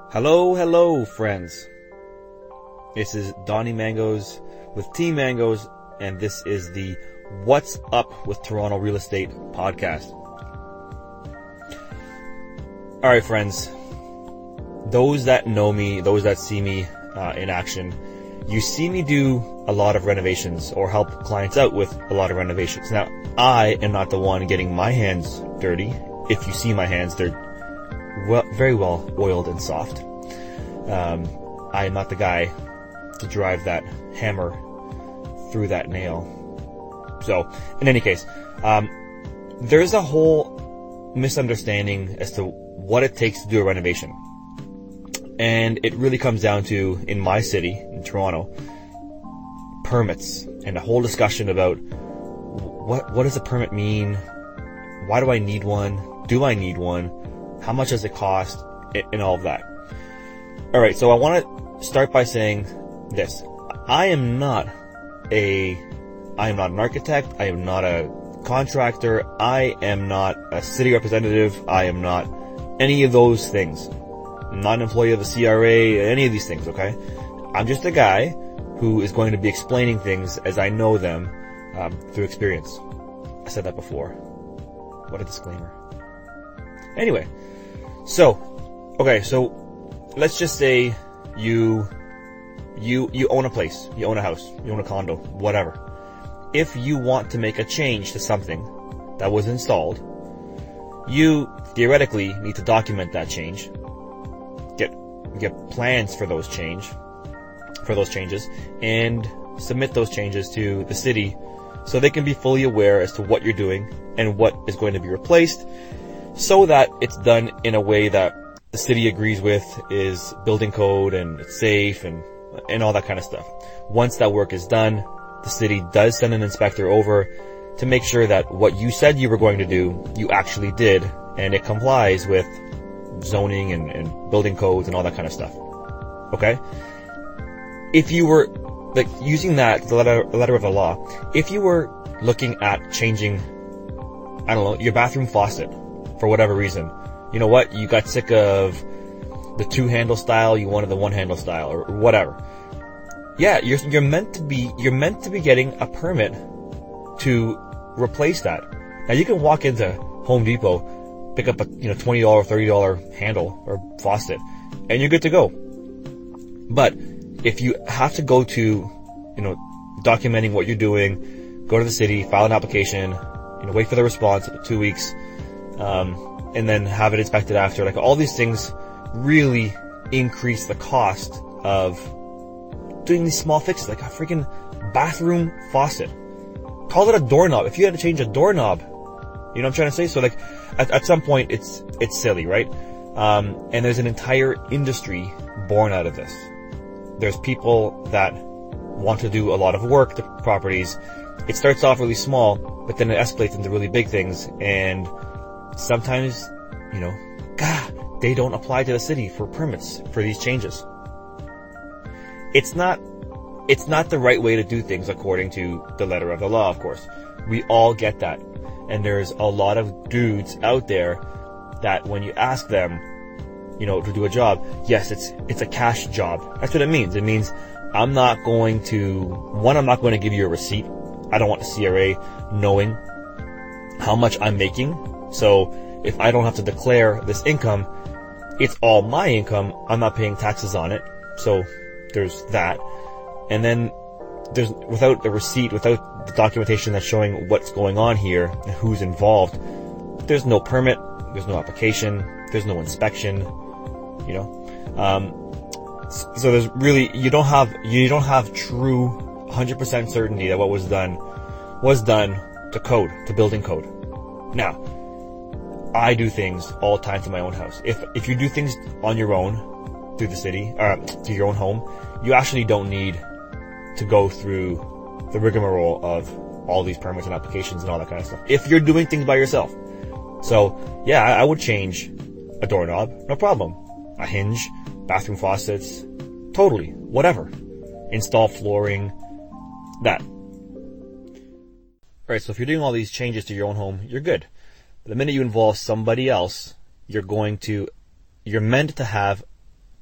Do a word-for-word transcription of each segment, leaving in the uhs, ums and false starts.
Hello, hello, friends. This is Donnie Mangoes with Team Mangoes, and this is the What's Up with Toronto Real Estate podcast. Alright, friends. Those that know me, those that see me uh, in action, you see me do a lot of renovations or help clients out with a lot of renovations. Now, I am not the one getting my hands dirty. If you see my hands, they're well, very well oiled and soft. Um, I am not the guy to drive that hammer through that nail. So, in any case, um, there's a whole misunderstanding as to what it takes to do a renovation. And it really comes down to, in my city, in Toronto, permits and a whole discussion about what what does a permit mean? Why do I need one? Do I need one? How much does it cost? And all of that. Alright, so I want to start by saying this. I am not a, I am not an architect. I am not a contractor. I am not a city representative. I am not any of those things. I'm not an employee of a C R A, any of these things, okay? I'm just a guy who is going to be explaining things as I know them um, through experience. I said that before. What a disclaimer. Anyway, so, okay, so let's just say you, you, you own a place, you own a house, you own a condo, whatever. If you want to make a change to something that was installed, you theoretically need to document that change, get, get plans for those change, for those changes, and submit those changes to the city so they can be fully aware as to what you're doing and what is going to be replaced, so that it's done in a way that the city agrees with, is building code and it's safe and and all that kind of stuff. Once that work is done, the city does send an inspector over to make sure that what you said you were going to do, you actually did, and it complies with zoning and, and building codes and all that kind of stuff. Okay? If you were, like, using that, the letter, the letter of the law, if you were looking at changing, I don't know, your bathroom faucet, for whatever reason, you know what, you got sick of the two-handle style, you wanted the one-handle style, or whatever. Yeah, you're, you're meant to be, you're meant to be getting a permit to replace that. Now you can walk into Home Depot, pick up a, you know, twenty dollars, thirty dollars handle or faucet, and you're good to go. But if you have to go to, you know, documenting what you're doing, go to the city, file an application, you know, wait for the response, two weeks, um, and then have it inspected after, like, all these things really increase the cost of doing these small fixes, like a freaking bathroom faucet. Call it a doorknob. If you had to change a doorknob, you know what I'm trying to say? So, like, at, at some point, it's, it's silly, right? Um, and there's an entire industry born out of this. There's people that want to do a lot of work to properties. It starts off really small, but then it escalates into really big things, and sometimes, you know, God, they don't apply to the city for permits for these changes. It's not, it's not the right way to do things according to the letter of the law, of course. We all get that. And there's a lot of dudes out there that when you ask them, you know, to do a job, yes, it's, it's a cash job. That's what it means. It means I'm not going to, one, I'm not going to give you a receipt. I don't want the C R A knowing how much I'm making. So if I don't have to declare this income, it's all my income. I'm not paying taxes on it. So there's that. And then there's, without the receipt, without the documentation that's showing what's going on here and who's involved, there's no permit, there's no application, there's no inspection, you know. Um, so there's really, you don't have, you don't have true one hundred percent certainty that what was done was done to code, to building code. Now, I do things all the time to my own house. If if you do things on your own through the city, uh, to your own home, you actually don't need to go through the rigmarole of all these permits and applications and all that kind of stuff. If you're doing things by yourself. So, yeah, I, I would change a doorknob, no problem. A hinge, bathroom faucets, totally, whatever. Install flooring, that. Alright, so if you're doing all these changes to your own home, you're good. But the minute you involve somebody else, you're going to, you're meant to have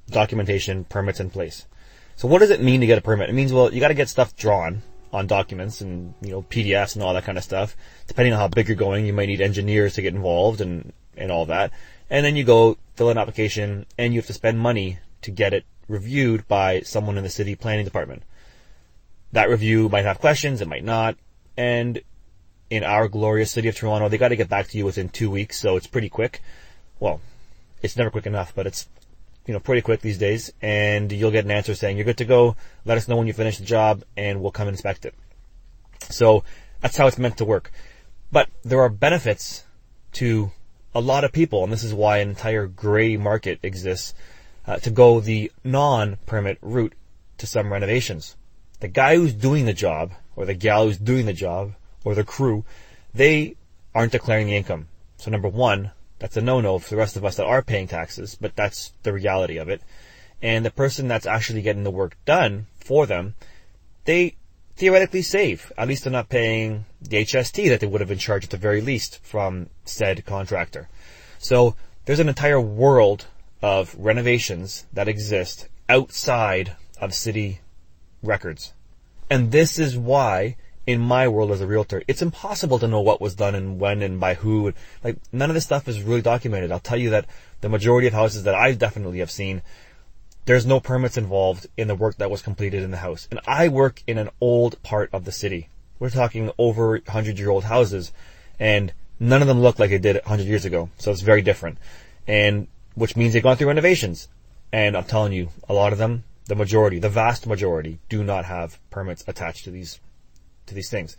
documentation, permits in place. So what does it mean to get a permit? It means, well, you got to get stuff drawn on documents and, you know, P D Fs and all that kind of stuff. Depending on how big you're going, you might need engineers to get involved and, and all that. And then you go fill an application and you have to spend money to get it reviewed by someone in the city planning department. That review might have questions, it might not. And in our glorious city of Toronto, they got to get back to you within two weeks, so it's pretty quick. Well, it's never quick enough, but it's, you know, pretty quick these days. And you'll get an answer saying, you're good to go. Let us know when you finish the job and we'll come and inspect it. So that's how it's meant to work. But there are benefits to a lot of people, and this is why an entire gray market exists, uh, to go the non-permit route to some renovations. The guy who's doing the job, or the gal who's doing the job, or the crew, they aren't declaring the income. So number one, that's a no-no for the rest of us that are paying taxes, but that's the reality of it. And the person that's actually getting the work done for them, they theoretically save. At least they're not paying the H S T that they would have been charged at the very least from said contractor. So there's an entire world of renovations that exist outside of city records. And this is why, in my world as a realtor, it's impossible to know what was done and when and by who. Like, none of this stuff is really documented. I'll tell you that the majority of houses that I definitely have seen, there's no permits involved in the work that was completed in the house. And I work in an old part of the city. We're talking over one hundred year old houses, and none of them look like they did one hundred years ago. So it's very different. And which means they've gone through renovations. And I'm telling you, a lot of them, the majority, the vast majority, do not have permits attached to these to these things.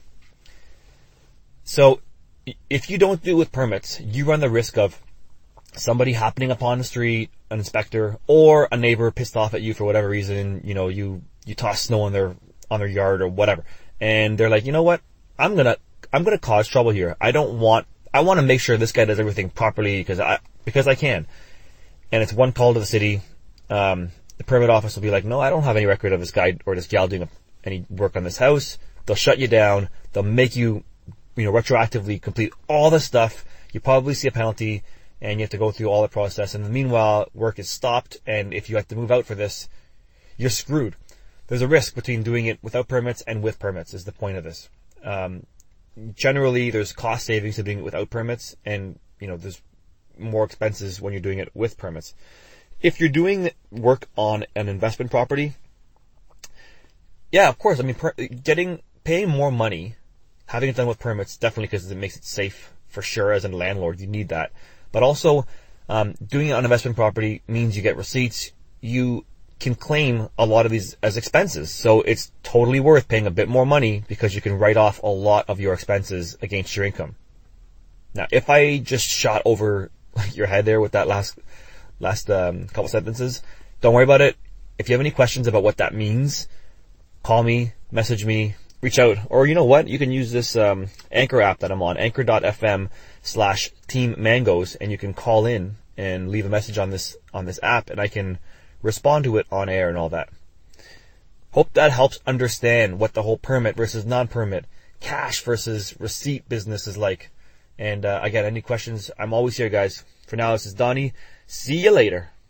So if you don't do it with permits, you run the risk of somebody happening upon the street, an inspector, or a neighbor pissed off at you for whatever reason. You know, you, you toss snow on their, on their yard or whatever. And they're like, you know what? I'm gonna, I'm gonna cause trouble here. I don't want, I want to make sure this guy does everything properly because I, because I can. And it's one call to the city. Um, the permit office will be like, no, I don't have any record of this guy or this gal doing any work on this house. They'll shut you down. They'll make you, you know, retroactively complete all the stuff. You probably see a penalty and you have to go through all the process. And meanwhile, work is stopped. And if you have to move out for this, you're screwed. There's a risk between doing it without permits and with permits is the point of this. Um, generally, there's cost savings to doing it without permits. And, you know, there's more expenses when you're doing it with permits. If you're doing work on an investment property, yeah, of course. I mean, per, getting, paying more money, having it done with permits, definitely because it makes it safe for sure as a landlord. You need that. But also, um, doing it on investment property means you get receipts. You can claim a lot of these as expenses. So it's totally worth paying a bit more money because you can write off a lot of your expenses against your income. Now, if I just shot over your head there with that last, last, um, couple sentences, don't worry about it. If you have any questions about what that means, call me, message me, reach out. Or you know what? You can use this um, Anchor app that I'm on, anchor.fm slash team mangoes, and you can call in and leave a message on this on this app, and I can respond to it on air and all that. Hope that helps understand what the whole permit versus non-permit, cash versus receipt business is like. And uh, again, any questions, I'm always here, guys. For now, this is Donnie. See you later.